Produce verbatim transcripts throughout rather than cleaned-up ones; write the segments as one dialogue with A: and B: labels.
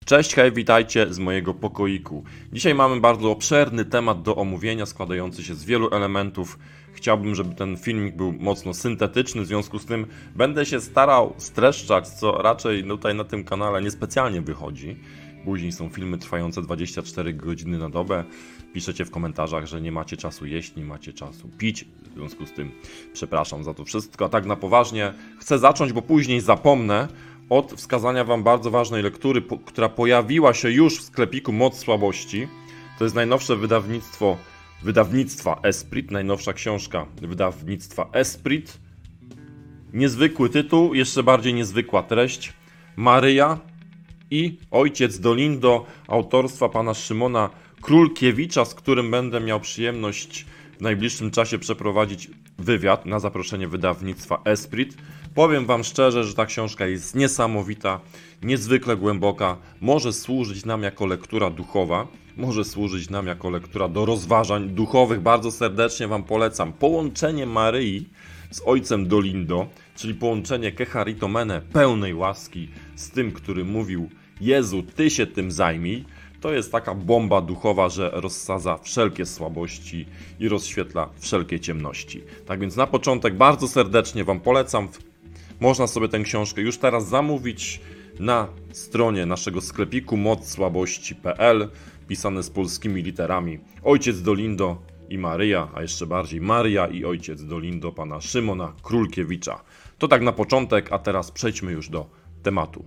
A: Cześć, hej, witajcie z mojego pokoiku. Dzisiaj mamy bardzo obszerny temat do omówienia, składający się z wielu elementów. Chciałbym, żeby ten filmik był mocno syntetyczny, w związku z tym będę się starał streszczać, co raczej tutaj na tym kanale niespecjalnie wychodzi. Później są filmy trwające dwadzieścia cztery godziny na dobę. Piszecie w komentarzach, że nie macie czasu jeść, nie macie czasu pić. W związku z tym przepraszam za to wszystko. A tak na poważnie chcę zacząć, bo później zapomnę, od wskazania Wam bardzo ważnej lektury, po, która pojawiła się już w sklepiku Moc Słabości. To jest najnowsze wydawnictwo wydawnictwa Esprit, najnowsza książka wydawnictwa Esprit. Niezwykły tytuł, jeszcze bardziej niezwykła treść. Maryja i Ojciec Dolindo, autorstwa pana Szymona Królkiewicza, z którym będę miał przyjemność w najbliższym czasie przeprowadzić wywiad na zaproszenie wydawnictwa Esprit. Powiem Wam szczerze, że ta książka jest niesamowita, niezwykle głęboka, może służyć nam jako lektura duchowa, może służyć nam jako lektura do rozważań duchowych. Bardzo serdecznie Wam polecam połączenie Maryi z Ojcem Dolindo, czyli połączenie Kecharitomene, pełnej łaski, z tym, który mówił: Jezu, Ty się tym zajmij. To jest taka bomba duchowa, że rozsadza wszelkie słabości i rozświetla wszelkie ciemności. Tak więc na początek bardzo serdecznie Wam polecam. Można sobie tę książkę już teraz zamówić na stronie naszego sklepiku moc słabości kropka p l, pisane z polskimi literami. Ojciec Dolindo i Maryja, a jeszcze bardziej Maryja i Ojciec Dolindo pana Szymona Królkiewicza. To tak na początek, a teraz przejdźmy już do tematu.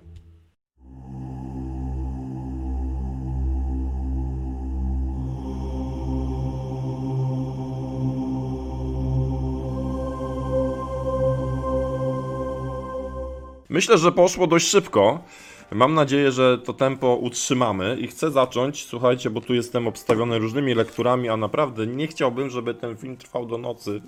A: Myślę, że poszło dość szybko. Mam nadzieję, że to tempo utrzymamy i chcę zacząć, słuchajcie, bo tu jestem obstawiony różnymi lekturami, a naprawdę nie chciałbym, żeby ten film trwał do nocy.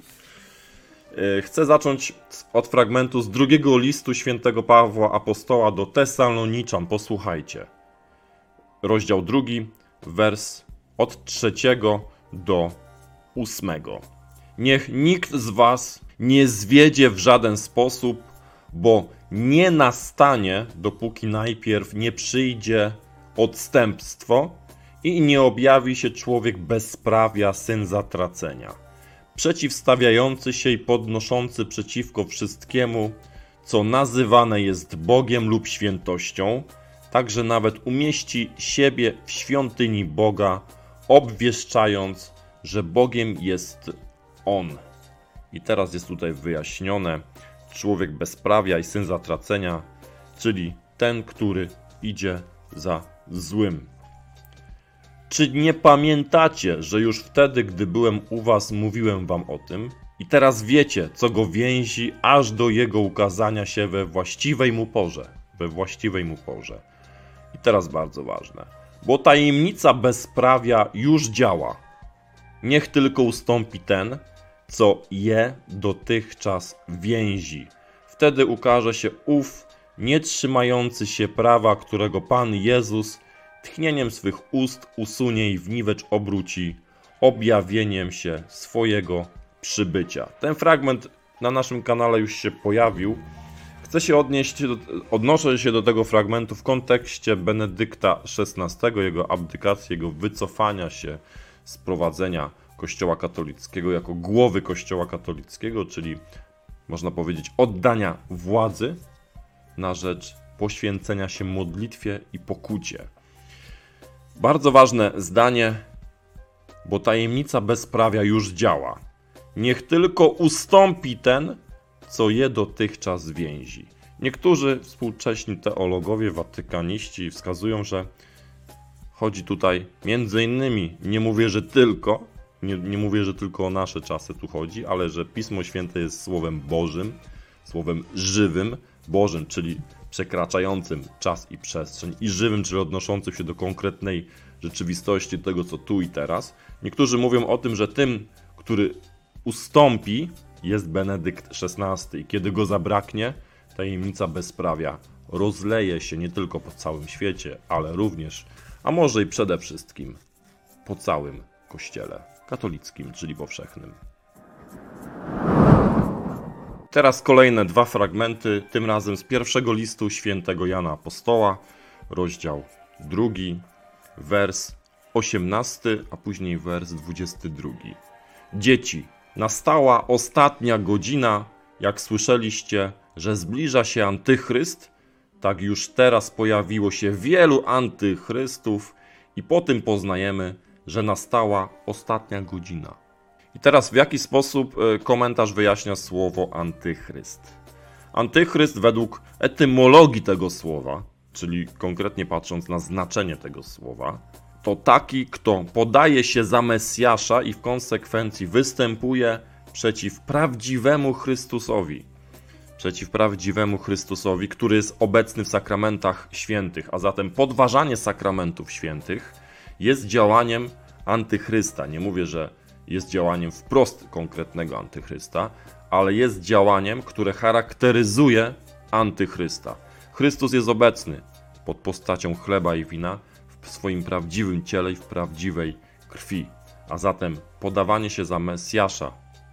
A: Chcę zacząć od fragmentu z drugiego listu świętego Pawła Apostoła do Tesaloniczan. Posłuchajcie. Rozdział drugi, wers od trzeciego do ósmego. Niech nikt z was nie zwiedzie w żaden sposób, bo nie nastanie, dopóki najpierw nie przyjdzie odstępstwo i nie objawi się człowiek bezprawia, syn zatracenia, przeciwstawiający się i podnoszący przeciwko wszystkiemu, co nazywane jest Bogiem lub świętością, także nawet umieści siebie w świątyni Boga, obwieszczając, że Bogiem jest On. I teraz jest tutaj wyjaśnione: człowiek bezprawia i syn zatracenia, czyli ten, który idzie za złym. Czy nie pamiętacie, że już wtedy, gdy byłem u was, mówiłem wam o tym? I teraz wiecie, co go więzi, aż do jego ukazania się we właściwej mu porze. We właściwej mu porze. I teraz bardzo ważne. Bo tajemnica bezprawia już działa. Niech tylko ustąpi ten, co je dotychczas więzi. Wtedy ukaże się ów, nie trzymający się prawa, którego Pan Jezus tchnieniem swych ust usunie i w niwecz obróci, objawieniem się swojego przybycia. Ten fragment na naszym kanale już się pojawił. Chcę się odnieść, do, odnoszę się do tego fragmentu w kontekście Benedykta szesnastego, jego abdykacji, jego wycofania się z prowadzenia Kościoła katolickiego jako głowy Kościoła katolickiego, czyli można powiedzieć oddania władzy na rzecz poświęcenia się modlitwie i pokucie. Bardzo ważne zdanie, bo tajemnica bezprawia już działa. Niech tylko ustąpi ten, co je dotychczas więzi. Niektórzy współcześni teologowie, watykaniści wskazują, że chodzi tutaj między innymi, nie mówię, że tylko, Nie, nie mówię, że tylko o nasze czasy tu chodzi, ale że Pismo Święte jest Słowem Bożym, Słowem żywym, Bożym, czyli przekraczającym czas i przestrzeń, i żywym, czyli odnoszącym się do konkretnej rzeczywistości, tego co tu i teraz. Niektórzy mówią o tym, że tym, który ustąpi, jest Benedykt szesnasty i kiedy go zabraknie, tajemnica bezprawia rozleje się nie tylko po całym świecie, ale również, a może i przede wszystkim, po całym Kościele katolickim, czyli powszechnym. Teraz kolejne dwa fragmenty, tym razem z pierwszego listu świętego Jana Apostoła, rozdział drugi, wers osiemnasty, a później wers dwudziesty drugi. Dzieci, nastała ostatnia godzina, jak słyszeliście, że zbliża się antychryst, tak już teraz pojawiło się wielu antychrystów i po tym poznajemy, że nastała ostatnia godzina. I teraz w jaki sposób komentarz wyjaśnia słowo antychryst? Antychryst według etymologii tego słowa, czyli konkretnie patrząc na znaczenie tego słowa, to taki, kto podaje się za Mesjasza i w konsekwencji występuje przeciw prawdziwemu Chrystusowi. Przeciw prawdziwemu Chrystusowi, który jest obecny w sakramentach świętych, a zatem podważanie sakramentów świętych jest działaniem antychrysta. Nie mówię, że jest działaniem wprost konkretnego antychrysta, ale jest działaniem, które charakteryzuje antychrysta. Chrystus jest obecny pod postacią chleba i wina w swoim prawdziwym ciele i w prawdziwej krwi, a zatem podawanie się za Mesjasza,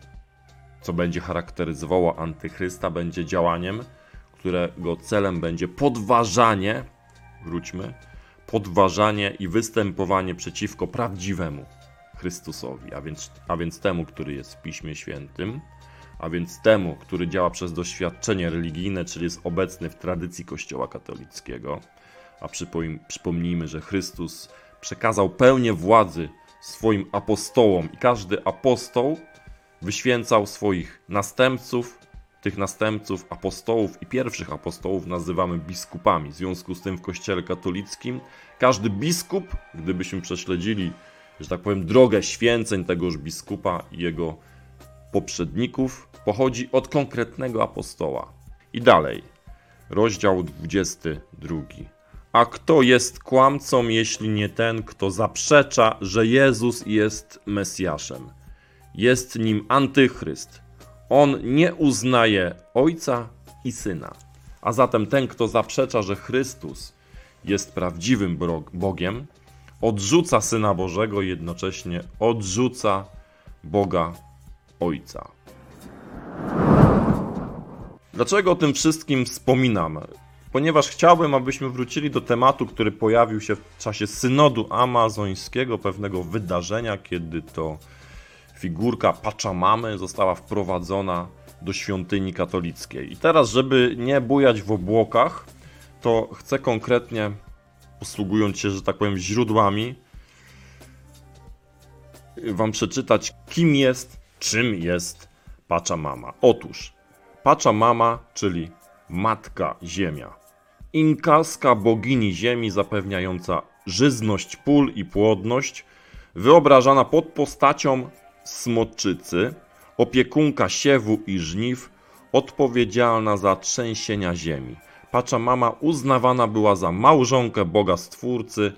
A: co będzie charakteryzowało antychrysta, będzie działaniem, którego celem będzie podważanie, wróćmy, podważanie i występowanie przeciwko prawdziwemu Chrystusowi, a więc, a więc temu, który jest w Piśmie Świętym, a więc temu, który działa przez doświadczenie religijne, czyli jest obecny w tradycji Kościoła katolickiego. A przypomnijmy, że Chrystus przekazał pełnię władzy swoim apostołom i każdy apostoł wyświęcał swoich następców. Tych następców apostołów i pierwszych apostołów nazywamy biskupami. W związku z tym w Kościele katolickim każdy biskup, gdybyśmy prześledzili, że tak powiem, drogę święceń tegoż biskupa i jego poprzedników, pochodzi od konkretnego apostoła. I dalej, rozdział dwudziesty drugi. A kto jest kłamcą, jeśli nie ten, kto zaprzecza, że Jezus jest Mesjaszem? Jest nim antychryst. On nie uznaje Ojca i Syna. A zatem ten, kto zaprzecza, że Chrystus jest prawdziwym Bogiem, odrzuca Syna Bożego i jednocześnie odrzuca Boga Ojca. Dlaczego o tym wszystkim wspominam? Ponieważ chciałbym, abyśmy wrócili do tematu, który pojawił się w czasie synodu amazońskiego, pewnego wydarzenia, kiedy to figurka Pachamamy została wprowadzona do świątyni katolickiej. I teraz, żeby nie bujać w obłokach, to chcę konkretnie, posługując się, że tak powiem, źródłami, wam przeczytać, kim jest, czym jest Pachamama. Otóż Pachamama, czyli Matka Ziemia, inkaska bogini ziemi zapewniająca żyzność pól i płodność, wyobrażana pod postacią smoczycy, opiekunka siewu i żniw, odpowiedzialna za trzęsienia ziemi. Pachamama uznawana była za małżonkę Boga Stwórcy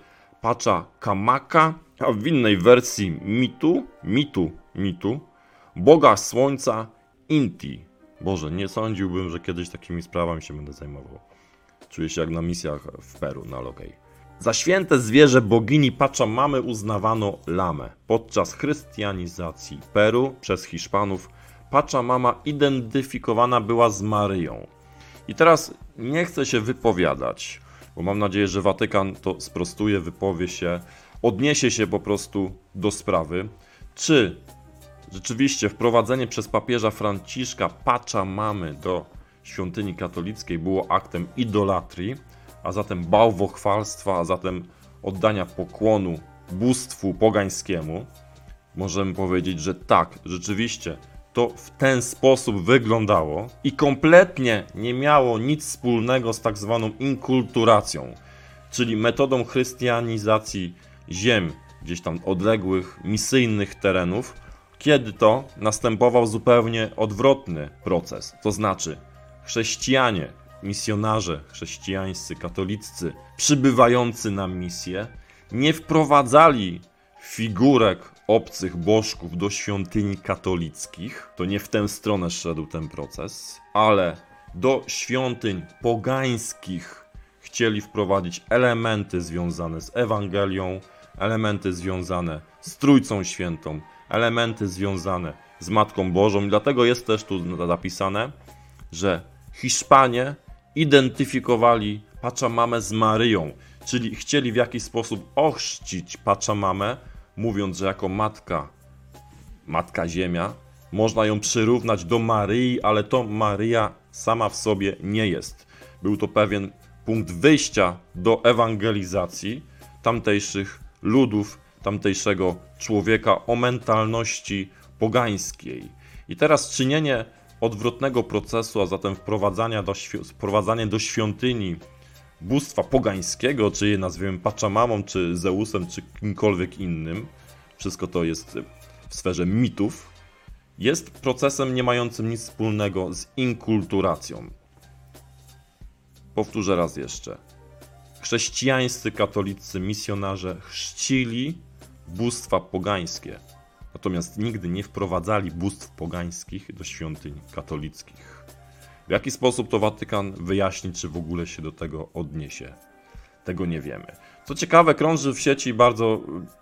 A: Pachakamaka, a w innej wersji mitu, mitu, mitu, Boga Słońca Inti. Boże, nie sądziłbym, że kiedyś takimi sprawami się będę zajmował. Czuję się jak na misjach w Peru, na Lokej. Za święte zwierzę bogini Pachamamy uznawano lamę. Podczas chrystianizacji Peru przez Hiszpanów Pachamama identyfikowana była z Maryją. I teraz nie chcę się wypowiadać, bo mam nadzieję, że Watykan to sprostuje, wypowie się, odniesie się po prostu do sprawy, czy rzeczywiście wprowadzenie przez papieża Franciszka Pachamamy do świątyni katolickiej było aktem idolatrii, a zatem bałwochwalstwa, a zatem oddania pokłonu bóstwu pogańskiemu. Możemy powiedzieć, że tak, rzeczywiście to w ten sposób wyglądało i kompletnie nie miało nic wspólnego z tak zwaną inkulturacją, czyli metodą chrystianizacji ziem, gdzieś tam odległych, misyjnych terenów, kiedy to następował zupełnie odwrotny proces, to znaczy chrześcijanie, misjonarze chrześcijańscy, katoliccy, przybywający na misję, nie wprowadzali figurek obcych bożków do świątyni katolickich, to nie w tę stronę szedł ten proces, ale do świątyń pogańskich chcieli wprowadzić elementy związane z Ewangelią, elementy związane z Trójcą Świętą, elementy związane z Matką Bożą. I dlatego jest też tu zapisane, że Hiszpanie identyfikowali Pachamamę z Maryją, czyli chcieli w jakiś sposób ochrzcić Pachamamę, mówiąc, że jako matka, Matka Ziemia, można ją przyrównać do Maryi, ale to Maryja sama w sobie nie jest. Był to pewien punkt wyjścia do ewangelizacji tamtejszych ludów, tamtejszego człowieka o mentalności pogańskiej. I teraz czynienie odwrotnego procesu, a zatem wprowadzania do, wprowadzanie do świątyni bóstwa pogańskiego, czy je nazwiemy Pachamamą, czy Zeusem, czy kimkolwiek innym, wszystko to jest w sferze mitów, jest procesem nie mającym nic wspólnego z inkulturacją. Powtórzę raz jeszcze. Chrześcijańscy katolicy misjonarze chrzcili bóstwa pogańskie, natomiast nigdy nie wprowadzali bóstw pogańskich do świątyń katolickich. W jaki sposób to Watykan wyjaśni, czy w ogóle się do tego odniesie? Tego nie wiemy. Co ciekawe, krąży w sieci bardzo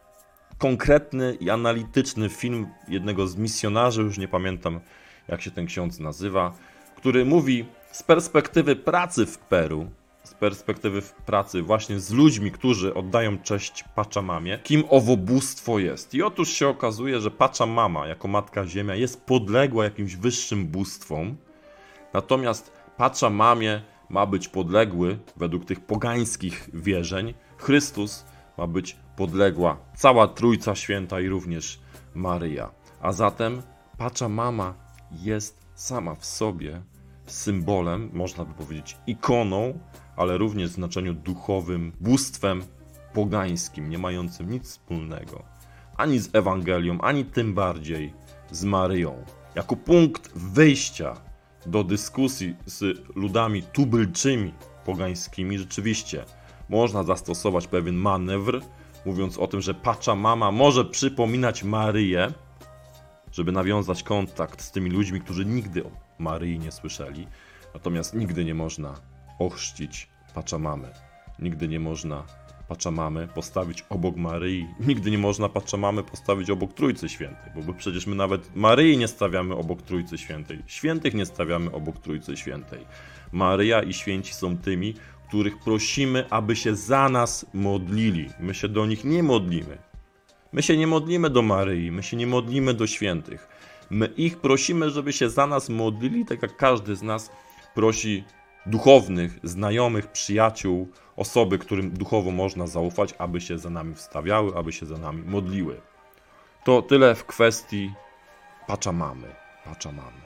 A: konkretny i analityczny film jednego z misjonarzy, już nie pamiętam jak się ten ksiądz nazywa, który mówi z perspektywy pracy w Peru, z perspektywy pracy właśnie z ludźmi, którzy oddają cześć Pachamamie, kim owo bóstwo jest. I otóż się okazuje, że Pachamama jako Matka Ziemia jest podległa jakimś wyższym bóstwom, natomiast Pachamamie ma być podległy, według tych pogańskich wierzeń, Chrystus, ma być podległa cała Trójca Święta i również Maryja. A zatem Pachamama jest sama w sobie symbolem, można by powiedzieć ikoną, ale również w znaczeniu duchowym, bóstwem pogańskim, nie mającym nic wspólnego ani z Ewangelią, ani tym bardziej z Maryją. Jako punkt wyjścia do dyskusji z ludami tubylczymi pogańskimi rzeczywiście można zastosować pewien manewr, mówiąc o tym, że Pachamama może przypominać Maryję, żeby nawiązać kontakt z tymi ludźmi, którzy nigdy o Maryi nie słyszeli. Natomiast nigdy nie można ochrzcić Pachamamy. Nigdy nie można Pachamamy postawić obok Maryi. Nigdy nie można Pachamamy postawić obok Trójcy Świętej, bo przecież my nawet Maryi nie stawiamy obok Trójcy Świętej. Świętych nie stawiamy obok Trójcy Świętej. Maryja i święci są tymi, których prosimy, aby się za nas modlili. My się do nich nie modlimy. My się nie modlimy do Maryi, my się nie modlimy do świętych. My ich prosimy, żeby się za nas modlili, tak jak każdy z nas prosi duchownych, znajomych, przyjaciół, osoby, którym duchowo można zaufać, aby się za nami wstawiały, aby się za nami modliły. To tyle w kwestii Pachamamy. Pachamamy.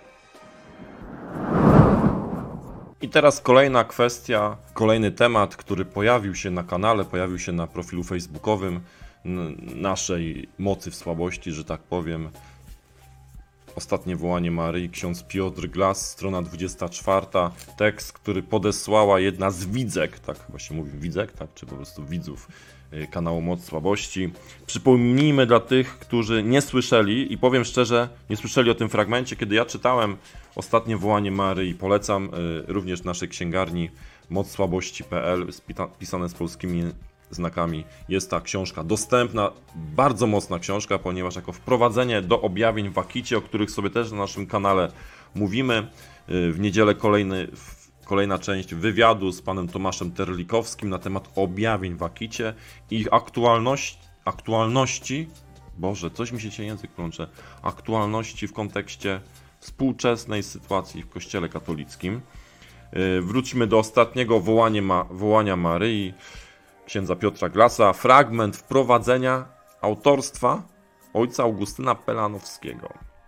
A: I teraz kolejna kwestia, kolejny temat, który pojawił się na kanale, pojawił się na profilu facebookowym naszej mocy w słabości, że tak powiem. Ostatnie wołanie Maryi, ksiądz Piotr Glas, strona dwudziesta czwarta, tekst, który podesłała jedna z widzek, tak chyba się mówi widzek, tak, czy po prostu widzów kanału Moc Słabości. Przypomnijmy dla tych, którzy nie słyszeli i powiem szczerze, nie słyszeli o tym fragmencie, kiedy ja czytałem ostatnie wołanie Maryi. Polecam również w naszej księgarni moc słabości kropka p l, pisane z polskimi znakami. Jest ta książka dostępna, bardzo mocna książka, ponieważ jako wprowadzenie do objawień w Akicie, o których sobie też na naszym kanale mówimy, w niedzielę kolejny, kolejna część wywiadu z panem Tomaszem Terlikowskim na temat objawień w Akicie i ich aktualności, aktualności, Boże, coś mi się dzisiaj język plącze, aktualności w kontekście współczesnej sytuacji w Kościele katolickim. Wróćmy do ostatniego wołania, ma, wołania Maryi, księdza Piotra Glasa, fragment wprowadzenia autorstwa ojca Augustyna Pelanowskiego.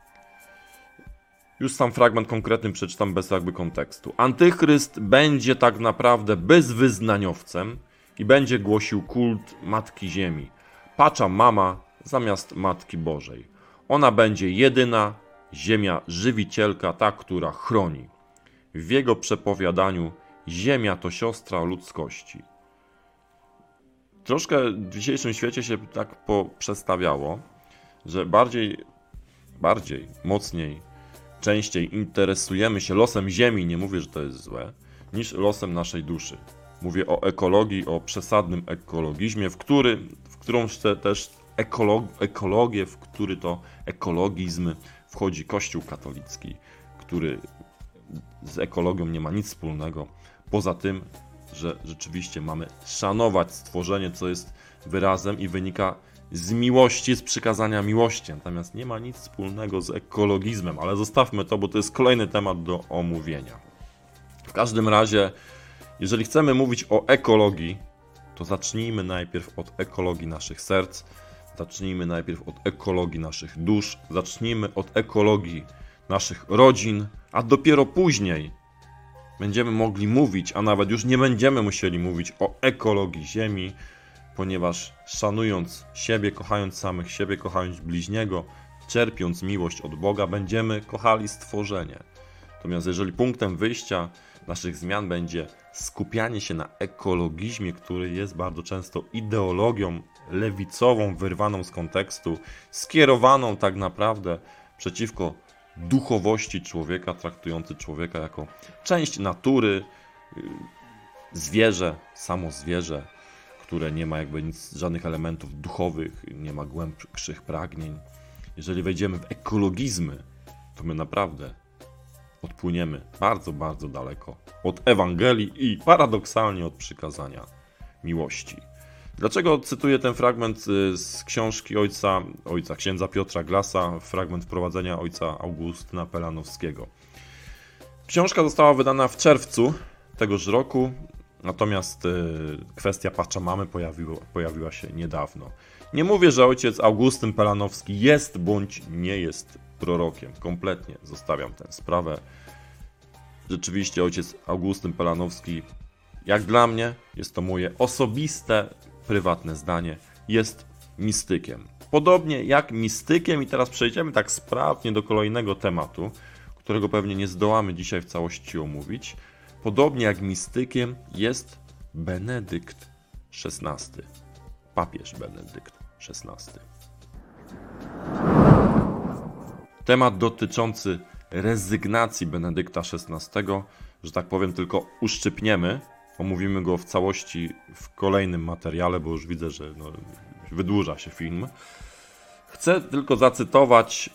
A: Już sam fragment konkretny przeczytam bez jakby kontekstu. Antychryst będzie tak naprawdę bezwyznaniowcem i będzie głosił kult Matki Ziemi. Pachamama zamiast Matki Bożej. Ona będzie jedyna ziemia żywicielka, ta, która chroni. W jego przepowiadaniu ziemia to siostra ludzkości. Troszkę w dzisiejszym świecie się tak poprzestawiało, że bardziej, bardziej, mocniej, częściej interesujemy się losem Ziemi, nie mówię, że to jest złe, niż losem naszej duszy. Mówię o ekologii, o przesadnym ekologizmie, w, który, w którą też ekolog, ekologię, w który to ekologizm wchodzi Kościół katolicki, który z ekologią nie ma nic wspólnego, poza tym, że rzeczywiście mamy szanować stworzenie, co jest wyrazem i wynika z miłości, z przykazania miłości. Natomiast nie ma nic wspólnego z ekologizmem, ale zostawmy to, bo to jest kolejny temat do omówienia. W każdym razie, jeżeli chcemy mówić o ekologii, to zacznijmy najpierw od ekologii naszych serc, zacznijmy najpierw od ekologii naszych dusz, zacznijmy od ekologii naszych rodzin, a dopiero później będziemy mogli mówić, a nawet już nie będziemy musieli mówić o ekologii Ziemi, ponieważ szanując siebie, kochając samych siebie, kochając bliźniego, czerpiąc miłość od Boga, będziemy kochali stworzenie. Natomiast jeżeli punktem wyjścia naszych zmian będzie skupianie się na ekologizmie, który jest bardzo często ideologią lewicową, wyrwaną z kontekstu, skierowaną tak naprawdę przeciwko duchowości człowieka, traktujący człowieka jako część natury, zwierzę, samo zwierzę, które nie ma jakby nic, żadnych elementów duchowych, nie ma głębszych pragnień. Jeżeli wejdziemy w ekologizmy, to my naprawdę odpłyniemy bardzo, bardzo daleko od Ewangelii i paradoksalnie od przykazania miłości. Dlaczego cytuję ten fragment z książki ojca, ojca księdza Piotra Glasa, fragment wprowadzenia ojca Augustyna Pelanowskiego? Książka została wydana w czerwcu tegoż roku, natomiast kwestia Pachamamy pojawiła, pojawiła się niedawno. Nie mówię, że ojciec Augustyn Pelanowski jest bądź nie jest prorokiem. Kompletnie zostawiam tę sprawę. Rzeczywiście ojciec Augustyn Pelanowski, jak dla mnie, jest to moje osobiste, prywatne zdanie, jest mistykiem. Podobnie jak mistykiem, i teraz przejdziemy tak sprawnie do kolejnego tematu, którego pewnie nie zdołamy dzisiaj w całości omówić. Podobnie jak mistykiem jest Benedykt szesnasty. Papież Benedykt szesnasty. Temat dotyczący rezygnacji Benedykta szesnastego, że tak powiem, tylko uszczypniemy. Omówimy go w całości w kolejnym materiale, bo już widzę, że no, wydłuża się film. Chcę tylko zacytować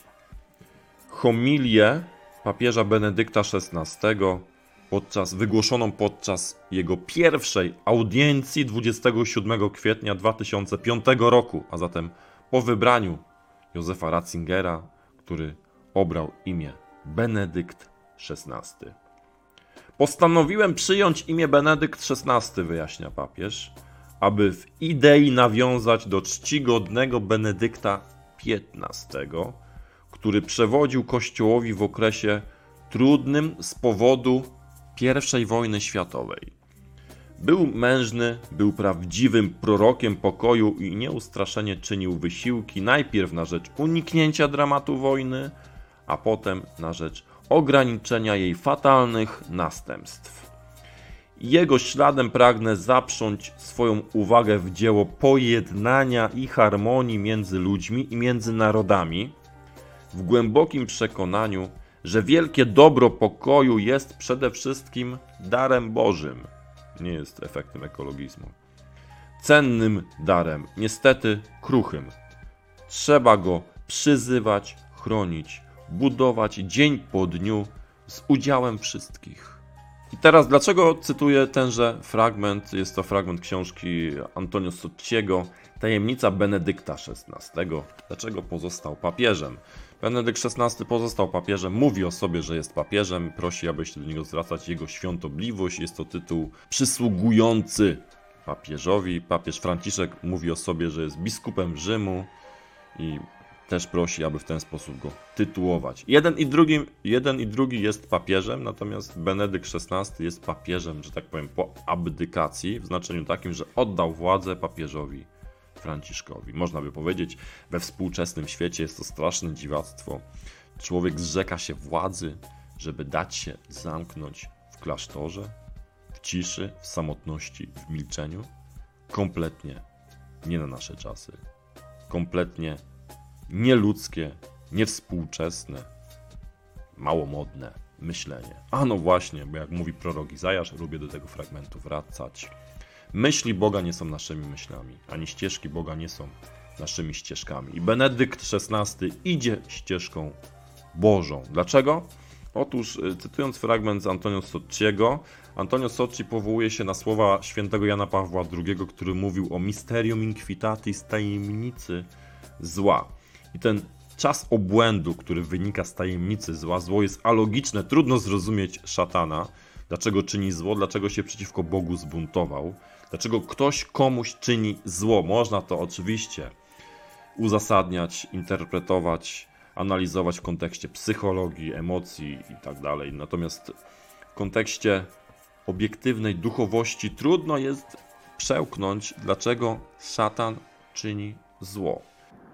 A: homilię papieża Benedykta szesnastego podczas, wygłoszoną podczas jego pierwszej audiencji dwudziestego siódmego kwietnia dwa tysiące piątego roku, a zatem po wybraniu Józefa Ratzingera, który obrał imię Benedykt szesnasty. Postanowiłem przyjąć imię Benedykt szesnasty, wyjaśnia papież, aby w idei nawiązać do czcigodnego Benedykta piętnastego, który przewodził Kościołowi w okresie trudnym z powodu pierwszej wojny światowej. Był mężny, był prawdziwym prorokiem pokoju i nieustraszenie czynił wysiłki najpierw na rzecz uniknięcia dramatu wojny, a potem na rzecz ograniczenia jej fatalnych następstw. Jego śladem pragnę zaprząć swoją uwagę w dzieło pojednania i harmonii między ludźmi i między narodami, w głębokim przekonaniu, że wielkie dobro pokoju jest przede wszystkim darem Bożym, nie jest efektem ekologizmu. Cennym darem, niestety kruchym. Trzeba go przyzywać, chronić, budować dzień po dniu z udziałem wszystkich. I teraz dlaczego cytuję tenże fragment? Jest to fragment książki Antonio Sottiego, Tajemnica Benedykta szesnastego. Dlaczego pozostał papieżem? Benedykt szesnasty pozostał papieżem, mówi o sobie, że jest papieżem, prosi, aby się do niego zwracać jego świątobliwość. Jest to tytuł przysługujący papieżowi. Papież Franciszek mówi o sobie, że jest biskupem Rzymu i też prosi, aby w ten sposób go tytułować. Jeden i drugi, jeden i drugi jest papieżem, natomiast Benedykt szesnasty jest papieżem, że tak powiem, po abdykacji, w znaczeniu takim, że oddał władzę papieżowi Franciszkowi. Można by powiedzieć, we współczesnym świecie jest to straszne dziwactwo. Człowiek zrzeka się władzy, żeby dać się zamknąć w klasztorze, w ciszy, w samotności, w milczeniu. Kompletnie nie na nasze czasy. Kompletnie nieludzkie, niewspółczesne, małomodne myślenie. A no właśnie, bo jak mówi prorok Izajasz, lubię do tego fragmentu wracać. Myśli Boga nie są naszymi myślami, ani ścieżki Boga nie są naszymi ścieżkami. I Benedykt szesnasty idzie ścieżką Bożą. Dlaczego? Otóż, cytując fragment z Antonio Sottiego, Antonio Socci powołuje się na słowa świętego Jana Pawła drugiego, który mówił o mysterium inquitatis, tajemnicy zła. I ten czas obłędu, który wynika z tajemnicy zła, zło jest alogiczne, trudno zrozumieć szatana, dlaczego czyni zło, dlaczego się przeciwko Bogu zbuntował, dlaczego ktoś komuś czyni zło. Można to oczywiście uzasadniać, interpretować, analizować w kontekście psychologii, emocji i tak dalej. Natomiast w kontekście obiektywnej duchowości trudno jest przełknąć, dlaczego szatan czyni zło.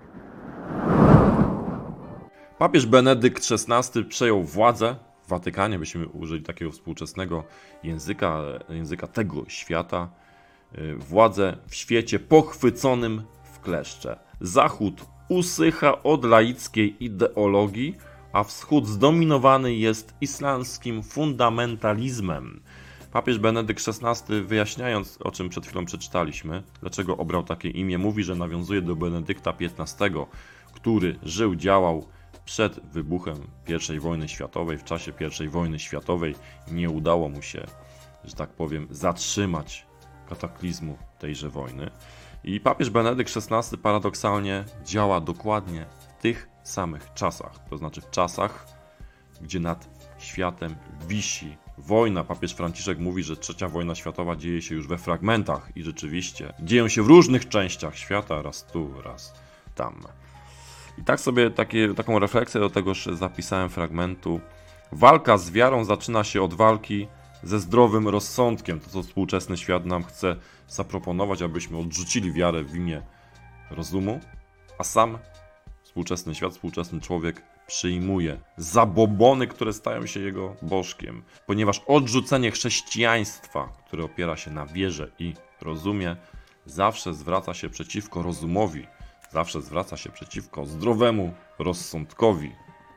A: Papież Benedykt szesnasty przejął władzę w Watykanie, byśmy użyli takiego współczesnego języka, języka tego świata, władzę w świecie pochwyconym w kleszcze. Zachód usycha od laickiej ideologii, a wschód zdominowany jest islamskim fundamentalizmem. Papież Benedykt szesnasty, wyjaśniając, o czym przed chwilą przeczytaliśmy, dlaczego obrał takie imię, mówi, że nawiązuje do Benedykta piętnastego, który żył, działał przed wybuchem pierwszej wojny światowej. W czasie pierwszej wojny światowej nie udało mu się, że tak powiem, zatrzymać kataklizmu tejże wojny. I papież Benedykt szesnasty paradoksalnie działa dokładnie w tych samych czasach. To znaczy w czasach, gdzie nad światem wisi wojna. Papież Franciszek mówi, że trzecia wojna światowa dzieje się już we fragmentach i rzeczywiście dzieją się w różnych częściach świata, raz tu, raz tam. I tak sobie takie, taką refleksję do tegoż zapisałem fragmentu. Walka z wiarą zaczyna się od walki ze zdrowym rozsądkiem. To, co współczesny świat nam chce zaproponować, abyśmy odrzucili wiarę w imię rozumu, a sam współczesny świat, współczesny człowiek przyjmuje zabobony, które stają się jego bożkiem. Ponieważ odrzucenie chrześcijaństwa, które opiera się na wierze i rozumie, zawsze zwraca się przeciwko rozumowi, zawsze zwraca się przeciwko zdrowemu rozsądkowi.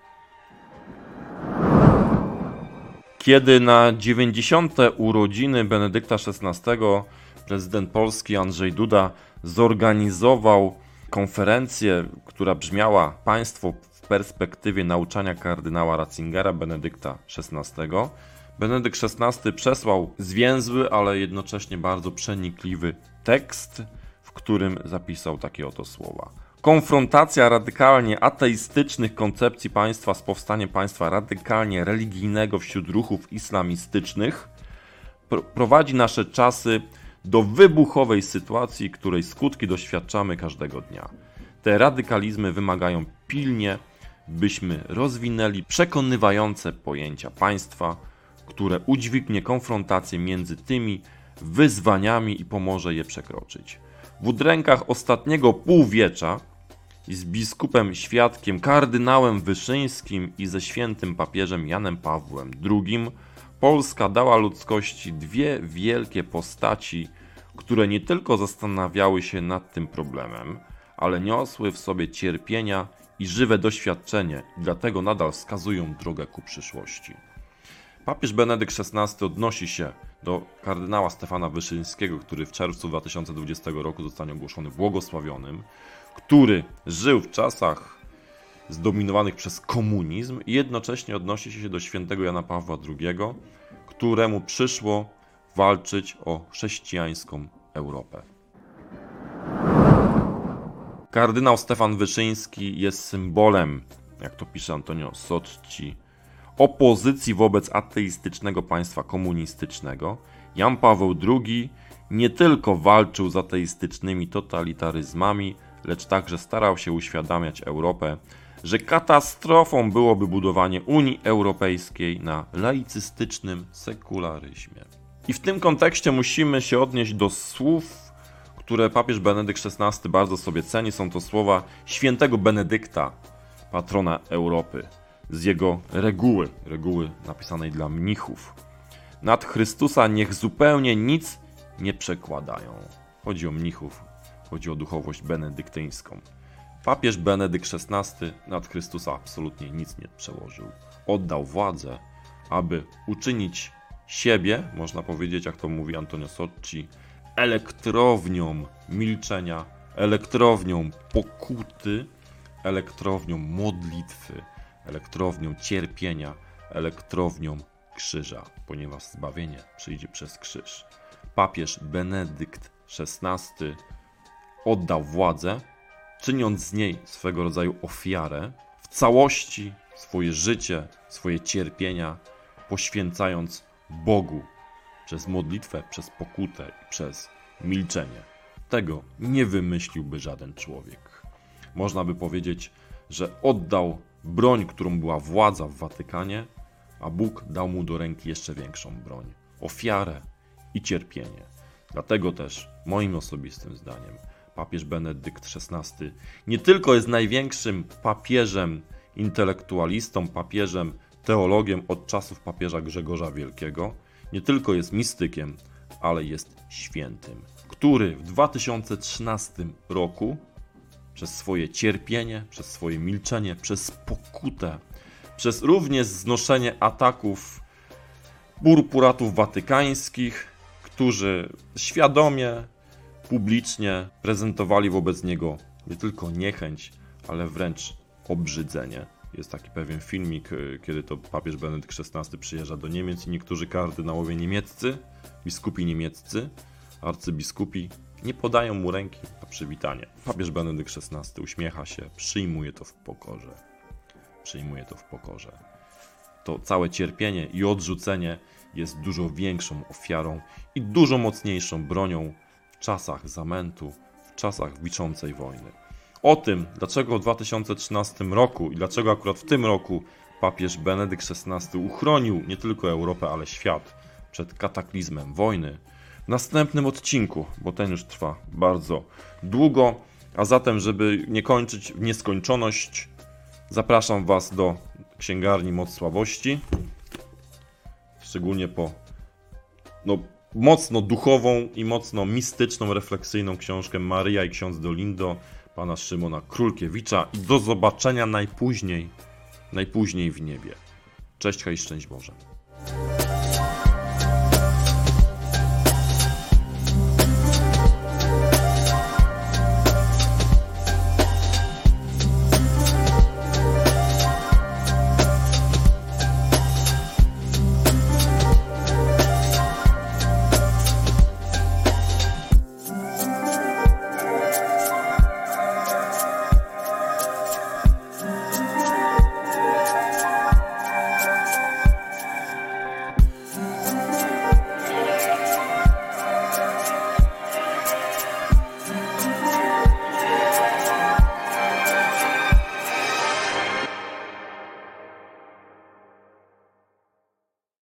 A: Kiedy na dziewięćdziesiąte urodziny Benedykta szesnastego prezydent Polski Andrzej Duda zorganizował konferencję, która brzmiała Państwo w perspektywie nauczania kardynała Ratzingera Benedykta szesnastego, Benedykt szesnasty przesłał zwięzły, ale jednocześnie bardzo przenikliwy tekst, w którym zapisał takie oto słowa. Konfrontacja radykalnie ateistycznych koncepcji państwa z powstaniem państwa radykalnie religijnego wśród ruchów islamistycznych pr- prowadzi nasze czasy do wybuchowej sytuacji, której skutki doświadczamy każdego dnia. Te radykalizmy wymagają pilnie, byśmy rozwinęli przekonywające pojęcia państwa, które udźwignie konfrontację między tymi wyzwaniami i pomoże je przekroczyć. W udrękach ostatniego półwiecza i z biskupem świadkiem kardynałem Wyszyńskim i ze świętym papieżem Janem Pawłem drugim Polska dała ludzkości dwie wielkie postaci, które nie tylko zastanawiały się nad tym problemem, ale niosły w sobie cierpienia i żywe doświadczenie i dlatego nadal wskazują drogę ku przyszłości. Papież Benedykt szesnasty odnosi się do kardynała Stefana Wyszyńskiego, który w czerwcu dwa tysiące dwudziestego roku zostanie ogłoszony błogosławionym, który żył w czasach zdominowanych przez komunizm i jednocześnie odnosi się do świętego Jana Pawła drugiego, któremu przyszło walczyć o chrześcijańską Europę. Kardynał Stefan Wyszyński jest symbolem, jak to pisze Antonio Socci, opozycji wobec ateistycznego państwa komunistycznego. Jan Paweł drugi nie tylko walczył z ateistycznymi totalitaryzmami, lecz także starał się uświadamiać Europę, że katastrofą byłoby budowanie Unii Europejskiej na laicystycznym sekularyzmie. I w tym kontekście musimy się odnieść do słów, które papież Benedykt szesnasty bardzo sobie ceni. Są to słowa świętego Benedykta, patrona Europy, z jego reguły, reguły napisanej dla mnichów. Nad Chrystusa niech zupełnie nic nie przekładają. Chodzi o mnichów, chodzi o duchowość benedyktyńską. Papież Benedykt szesnasty nad Chrystusa absolutnie nic nie przełożył. Oddał władzę, aby uczynić siebie, można powiedzieć, jak to mówi Antonio Socci, elektrownią milczenia, elektrownią pokuty, elektrownią modlitwy, elektrownią cierpienia, elektrownią krzyża, ponieważ zbawienie przyjdzie przez krzyż. Papież Benedykt szesnasty oddał władzę, czyniąc z niej swego rodzaju ofiarę, w całości swoje życie, swoje cierpienia, poświęcając Bogu przez modlitwę, przez pokutę i przez milczenie. Tego nie wymyśliłby żaden człowiek. Można by powiedzieć, że oddał broń, którą była władza w Watykanie, a Bóg dał mu do ręki jeszcze większą broń. Ofiarę i cierpienie. Dlatego też, moim osobistym zdaniem, papież Benedykt szesnasty nie tylko jest największym papieżem intelektualistą, papieżem teologiem od czasów papieża Grzegorza Wielkiego, nie tylko jest mistykiem, ale jest świętym, który w dwa tysiące trzynastym roku przez swoje cierpienie, przez swoje milczenie, przez pokutę, przez również znoszenie ataków purpuratów watykańskich, którzy świadomie, publicznie prezentowali wobec niego nie tylko niechęć, ale wręcz obrzydzenie. Jest taki pewien filmik, kiedy to papież Benedykt szesnasty przyjeżdża do Niemiec i niektórzy kardynałowie niemieccy, biskupi niemieccy, arcybiskupi nie podają mu ręki na przywitanie. Papież Benedykt szesnasty uśmiecha się, przyjmuje to w pokorze. Przyjmuje to w pokorze. To całe cierpienie i odrzucenie jest dużo większą ofiarą i dużo mocniejszą bronią w czasach zamętu, w czasach wiczącej wojny. O tym, dlaczego w dwa tysiące trzynastym roku i dlaczego akurat w tym roku papież Benedykt szesnasty uchronił nie tylko Europę, ale świat przed kataklizmem wojny, w następnym odcinku, bo ten już trwa bardzo długo, a zatem, żeby nie kończyć w nieskończoność, zapraszam Was do księgarni Moc Sławości, szczególnie po no, mocno duchową i mocno mistyczną, refleksyjną książkę Maryja i ksiądz Dolindo pana Szymona Królkiewicza i do zobaczenia najpóźniej, najpóźniej w niebie. Cześć, hej, szczęść Boże.